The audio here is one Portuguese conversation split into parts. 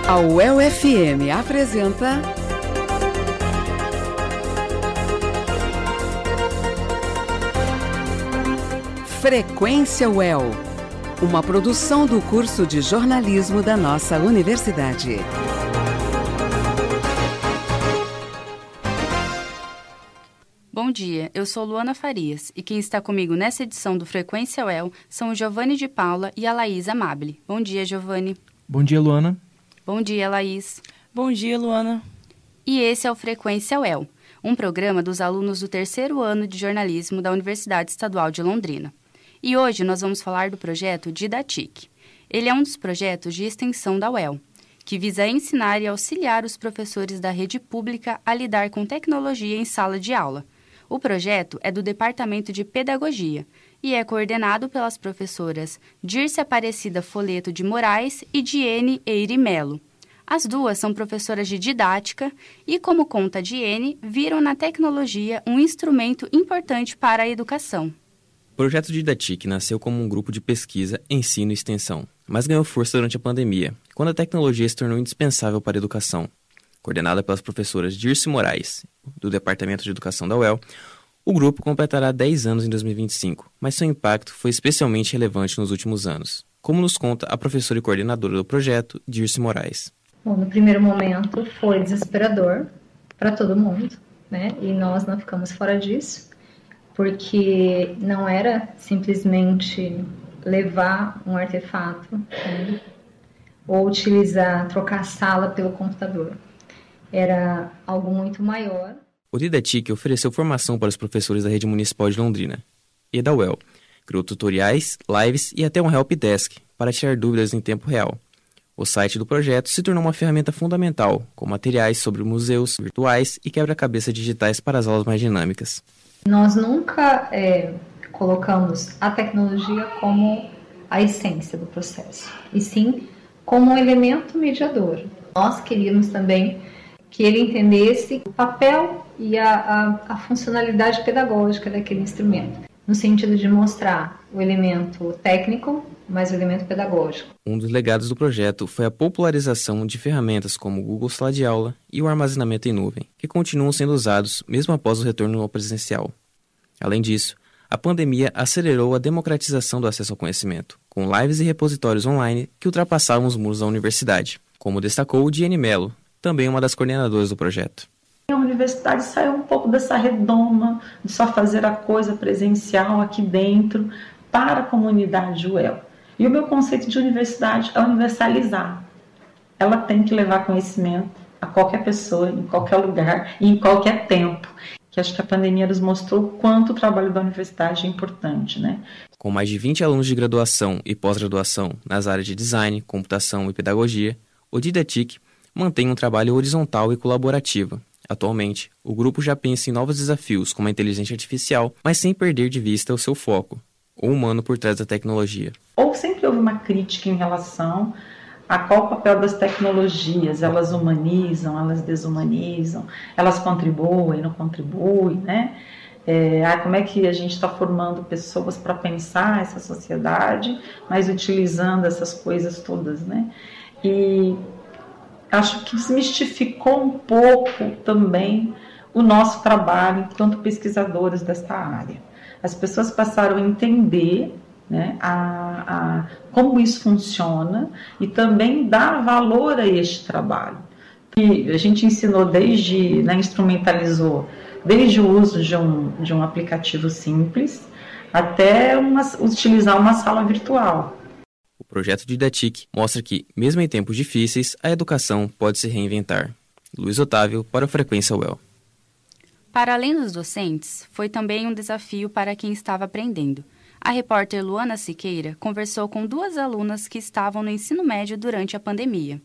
A UEL-FM apresenta Frequência UEL, uma produção do curso de jornalismo da nossa universidade. Bom dia, eu sou Luana Farias e quem está comigo nessa edição do Frequência UEL são o Giovanni de Paula e a Laís Amabile. Bom dia, Giovanni. Bom dia, Luana. Bom dia, Laís. Bom dia, Luana. E esse é o Frequência UEL, um programa dos alunos do terceiro ano de jornalismo da Universidade Estadual de Londrina. E hoje nós vamos falar do projeto Didatic. Ele é um dos projetos de extensão da UEL, que visa ensinar e auxiliar os professores da rede pública a lidar com tecnologia em sala de aula. O projeto é do Departamento de Pedagogia e é coordenado pelas professoras Dirce Aparecida Foleto de Moraes e Diene Eire Melo. As duas são professoras de didática e, como conta a Diene, viram na tecnologia um instrumento importante para a educação. O projeto Didatic nasceu como um grupo de pesquisa, ensino e extensão, mas ganhou força durante a pandemia, quando a tecnologia se tornou indispensável para a educação. Coordenada pelas professoras Dirce Moraes, do Departamento de Educação da UEL, o grupo completará 10 anos em 2025, mas seu impacto foi especialmente relevante nos últimos anos, como nos conta a professora e coordenadora do projeto, Dirce Moraes. Bom, no primeiro momento foi desesperador para todo mundo, né? E nós não ficamos fora disso, porque não era simplesmente levar um artefato, né? Ou trocar a sala pelo computador. Era algo muito maior. O Didatic ofereceu formação para os professores da Rede Municipal de Londrina e da UEL. Criou tutoriais, lives e até um helpdesk para tirar dúvidas em tempo real. O site do projeto se tornou uma ferramenta fundamental, com materiais sobre museus virtuais e quebra-cabeça digitais para as aulas mais dinâmicas. Nós nunca colocamos a tecnologia como a essência do processo, e sim como um elemento mediador. Nós queríamos também que ele entendesse o papel e a funcionalidade pedagógica daquele instrumento, no sentido de mostrar o elemento técnico, mas o elemento pedagógico. Um dos legados do projeto foi a popularização de ferramentas como o Google Sala de Aula e o armazenamento em nuvem, que continuam sendo usados mesmo após o retorno ao presencial. Além disso, a pandemia acelerou a democratização do acesso ao conhecimento, com lives e repositórios online que ultrapassavam os muros da universidade, como destacou Diene Melo, também uma das coordenadoras do projeto. A universidade saiu um pouco dessa redoma de só fazer a coisa presencial aqui dentro para a comunidade UEL. E o meu conceito de universidade é universalizar. Ela tem que levar conhecimento a qualquer pessoa, em qualquer lugar e em qualquer tempo. Que acho que a pandemia nos mostrou o quanto o trabalho da universidade é importante, né? Com mais de 20 alunos de graduação e pós-graduação nas áreas de design, computação e pedagogia, o Didatic mantém um trabalho horizontal e colaborativo. Atualmente, o grupo já pensa em novos desafios como a inteligência artificial, mas sem perder de vista o seu foco, o humano por trás da tecnologia. Ou sempre houve uma crítica em relação a qual o papel das tecnologias, elas humanizam, elas desumanizam, elas contribuem, não contribuem, né? Como é que a gente está formando pessoas para pensar essa sociedade, mas utilizando essas coisas todas, né? E acho que desmistificou um pouco também o nosso trabalho enquanto pesquisadores desta área. As pessoas passaram a entender, né, como isso funciona e também dar valor a este trabalho. E a gente ensinou instrumentalizou desde o uso de um aplicativo simples até utilizar uma sala virtual. O projeto Didatic mostra que, mesmo em tempos difíceis, a educação pode se reinventar. Luiz Otávio, para o Frequência UEL. Para além dos docentes, foi também um desafio para quem estava aprendendo. A repórter Luana Siqueira conversou com duas alunas que estavam no ensino médio durante a pandemia.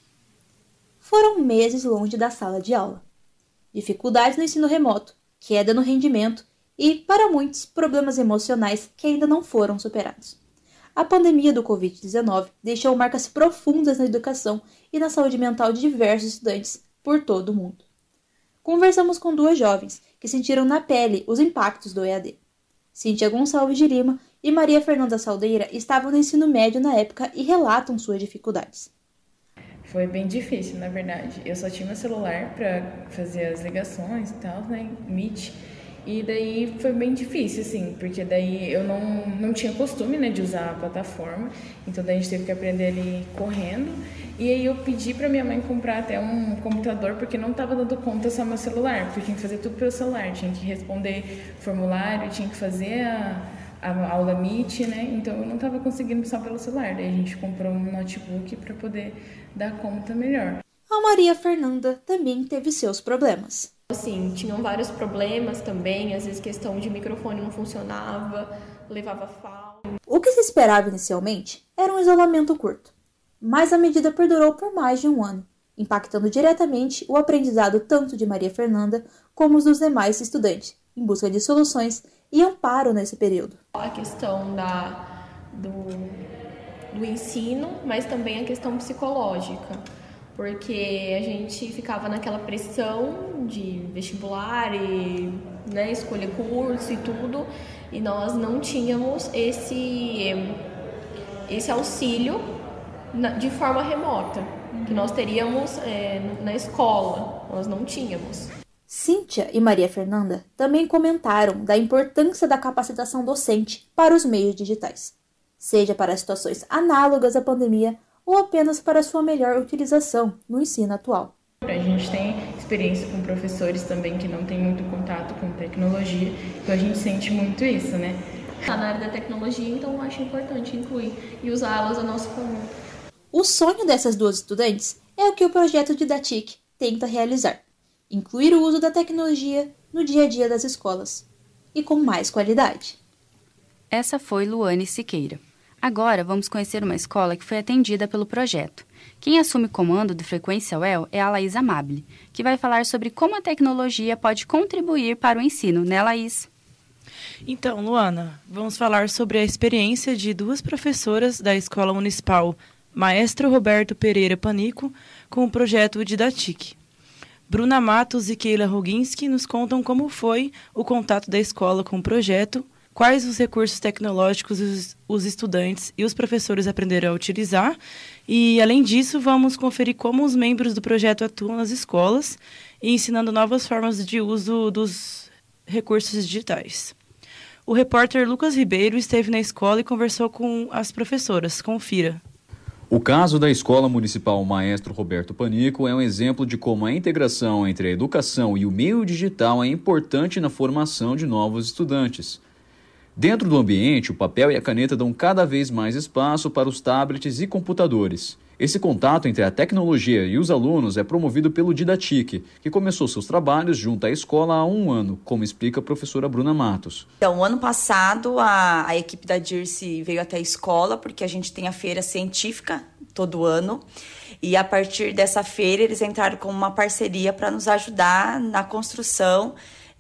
Foram meses longe da sala de aula. Dificuldades no ensino remoto, queda no rendimento e, para muitos, problemas emocionais que ainda não foram superados. A pandemia do Covid-19 deixou marcas profundas na educação e na saúde mental de diversos estudantes por todo o mundo. Conversamos com duas jovens que sentiram na pele os impactos do EAD. Cíntia Gonçalves de Lima e Maria Fernanda Saldeira estavam no ensino médio na época e relatam suas dificuldades. Foi bem difícil, na verdade. Eu só tinha meu celular para fazer as ligações e tal, né, Meet. E daí foi bem difícil, assim, porque daí eu não tinha costume, né, de usar a plataforma. Então daí a gente teve que aprender ali correndo. E aí eu pedi pra minha mãe comprar até um computador, porque não estava dando conta só meu celular, porque tinha que fazer tudo pelo celular. Tinha que responder formulário, tinha que fazer a aula Meet, né? Então eu não estava conseguindo só pelo celular. Daí a gente comprou um notebook para poder dar conta melhor. A Maria Fernanda também teve seus problemas. Assim, tinham vários problemas também, às vezes questão de microfone não funcionava, levava falta. O que se esperava inicialmente era um isolamento curto, mas a medida perdurou por mais de um ano, impactando diretamente o aprendizado tanto de Maria Fernanda como os dos demais estudantes, em busca de soluções e amparo nesse período. A questão do ensino, mas também a questão psicológica. Porque a gente ficava naquela pressão de vestibular e, né, escolher curso e tudo, e nós não tínhamos esse auxílio de forma remota, que nós teríamos na escola, nós não tínhamos. Cíntia e Maria Fernanda também comentaram da importância da capacitação docente para os meios digitais, seja para situações análogas à pandemia ou apenas para sua melhor utilização no ensino atual. A gente tem experiência com professores também que não têm muito contato com tecnologia, então a gente sente muito isso, né? Está na área da tecnologia, então eu acho importante incluir e usá-las a nosso favor. O sonho dessas duas estudantes é o que o projeto Didatic tenta realizar: incluir o uso da tecnologia no dia a dia das escolas, e com mais qualidade. Essa foi Luane Siqueira. Agora vamos conhecer uma escola que foi atendida pelo projeto. Quem assume o comando do Frequência UEL é a Laís Amabile, que vai falar sobre como a tecnologia pode contribuir para o ensino, né, Laís? Então, Luana, vamos falar sobre a experiência de duas professoras da Escola Municipal Maestro Roberto Pereira Panico com o projeto Didatic. Bruna Matos e Keila Roginski nos contam como foi o contato da escola com o projeto, quais os recursos tecnológicos os estudantes e os professores aprenderam a utilizar e, além disso, vamos conferir como os membros do projeto atuam nas escolas e ensinando novas formas de uso dos recursos digitais. O repórter Lucas Ribeiro esteve na escola e conversou com as professoras. Confira. O caso da Escola Municipal Maestro Roberto Panico é um exemplo de como a integração entre a educação e o meio digital é importante na formação de novos estudantes. Dentro do ambiente, o papel e a caneta dão cada vez mais espaço para os tablets e computadores. Esse contato entre a tecnologia e os alunos é promovido pelo Didatic, que começou seus trabalhos junto à escola há 1 ano, como explica a professora Bruna Matos. Então, ano passado, a equipe da DIRCE veio até a escola, porque a gente tem a feira científica todo ano, e a partir dessa feira eles entraram com uma parceria para nos ajudar na construção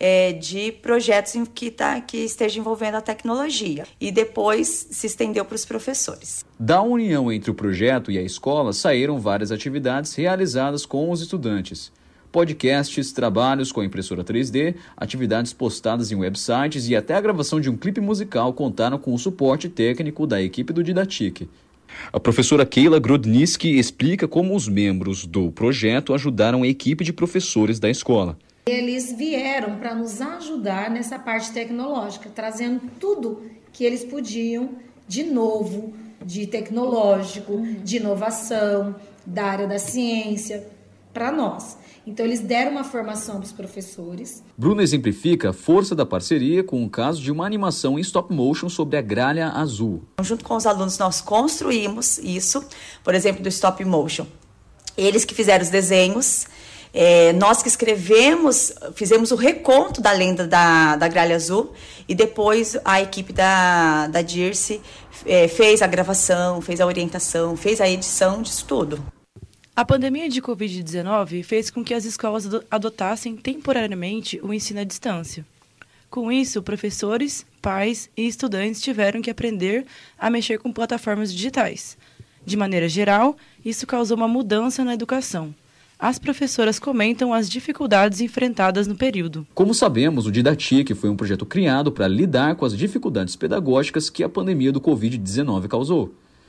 de projetos que estejam envolvendo a tecnologia. E depois se estendeu para os professores. Da união entre o projeto e a escola saíram várias atividades realizadas com os estudantes. Podcasts, trabalhos com a impressora 3D, atividades postadas em websites e até a gravação de um clipe musical contaram com o suporte técnico da equipe do Didatic. A professora Keila Grodniski explica como os membros do projeto ajudaram a equipe de professores da escola. Eles vieram para nos ajudar nessa parte tecnológica, trazendo tudo que eles podiam de novo, de tecnológico, de inovação, da área da ciência, para nós. Então, eles deram uma formação para os professores. Bruna exemplifica a força da parceria com o caso de uma animação em stop motion sobre a gralha azul. Junto com os alunos, nós construímos isso, por exemplo, do stop motion. Eles que fizeram os desenhos. Nós que escrevemos, fizemos o reconto da lenda da gralha azul e depois a equipe da DIRCE fez a gravação, fez a orientação, fez a edição disso tudo. A pandemia de Covid-19 fez com que as escolas adotassem temporariamente o ensino à distância. Com isso, professores, pais e estudantes tiveram que aprender a mexer com plataformas digitais. De maneira geral, isso causou uma mudança na educação. As professoras comentam as dificuldades enfrentadas no período. Como sabemos, o Didatic foi um projeto criado para lidar com as dificuldades pedagógicas que a pandemia do Covid-19 causou.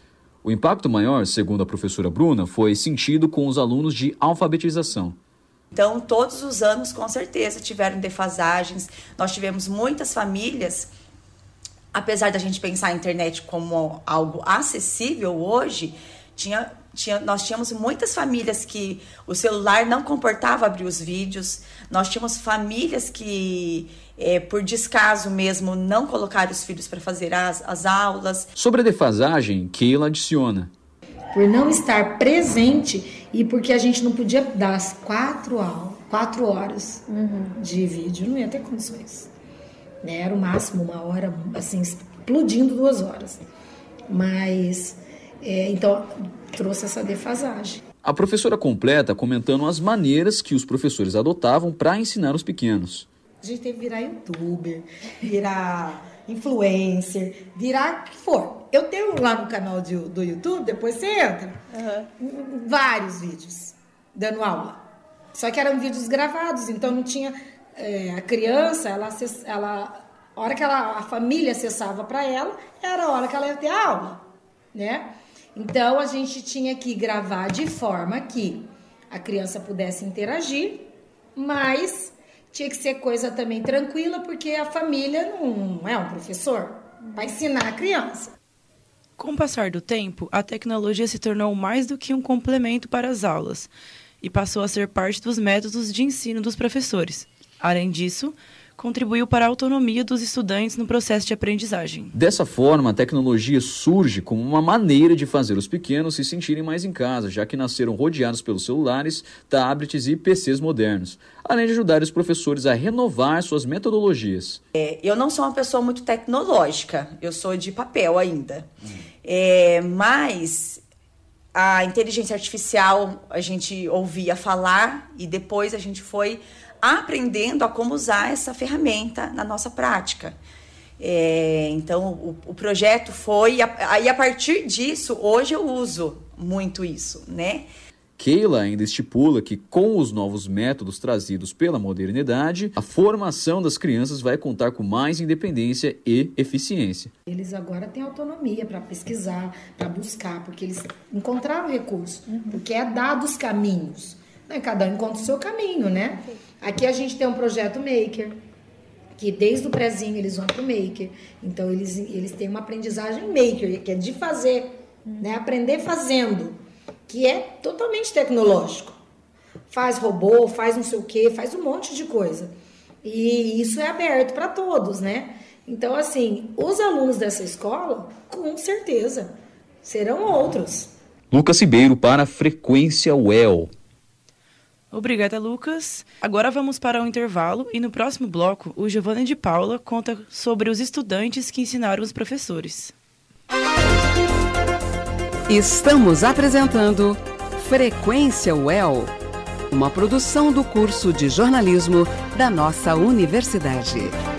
O impacto maior, segundo a professora Bruna, foi sentido com os alunos de alfabetização. Então, todos os anos, com certeza, tiveram defasagens. Nós tivemos muitas famílias, apesar da gente pensar a internet como algo acessível hoje, nós tínhamos muitas famílias que o celular não comportava abrir os vídeos. Nós tínhamos famílias que, por descaso mesmo, não colocaram os filhos para fazer as aulas. Sobre a defasagem, Keila adiciona. Por não estar presente e porque a gente não podia dar as 4 horas de vídeo, não ia ter condições. Né? Era o máximo 1 hora, assim, explodindo 2 horas. Mas, então, trouxe essa defasagem. A professora completa comentando as maneiras que os professores adotavam para ensinar os pequenos. A gente teve que virar youtuber, virar influencer, virar o que for. Eu tenho lá no canal do YouTube, depois você entra, vários vídeos dando aula. Só que eram vídeos gravados, então não tinha... a criança, a hora que a família acessava para ela, era a hora que ela ia ter aula, né? Então, a gente tinha que gravar de forma que a criança pudesse interagir, mas tinha que ser coisa também tranquila, porque a família não é um professor, vai ensinar a criança. Com o passar do tempo, a tecnologia se tornou mais do que um complemento para as aulas e passou a ser parte dos métodos de ensino dos professores. Além disso, contribuiu para a autonomia dos estudantes no processo de aprendizagem. Dessa forma, a tecnologia surge como uma maneira de fazer os pequenos se sentirem mais em casa, já que nasceram rodeados pelos celulares, tablets e PCs modernos, além de ajudar os professores a renovar suas metodologias. Eu não sou uma pessoa muito tecnológica, eu sou de papel ainda, mas a inteligência artificial a gente ouvia falar e depois a gente foi aprendendo a como usar essa ferramenta na nossa prática. Então, o projeto foi... Aí, a partir disso, hoje eu uso muito isso, né? Keila ainda estipula que, com os novos métodos trazidos pela modernidade, a formação das crianças vai contar com mais independência e eficiência. Eles agora têm autonomia para pesquisar, para buscar, porque eles encontraram recurso, porque é dado os caminhos. Cada um encontra o seu caminho, né? Aqui a gente tem um projeto Maker, que desde o prézinho eles vão para o Maker. Então, eles têm uma aprendizagem Maker, que é de fazer, né? Aprender fazendo, que é totalmente tecnológico. Faz robô, faz não sei o quê, faz um monte de coisa. E isso é aberto para todos, né? Então, assim, os alunos dessa escola, com certeza, serão outros. Lucas Ribeiro para Frequência UEL. Obrigada, Lucas. Agora vamos para o intervalo e no próximo bloco, o Giovanni de Paula conta sobre os estudantes que ensinaram os professores. Estamos apresentando Frequência UEL, uma produção do curso de jornalismo da nossa universidade.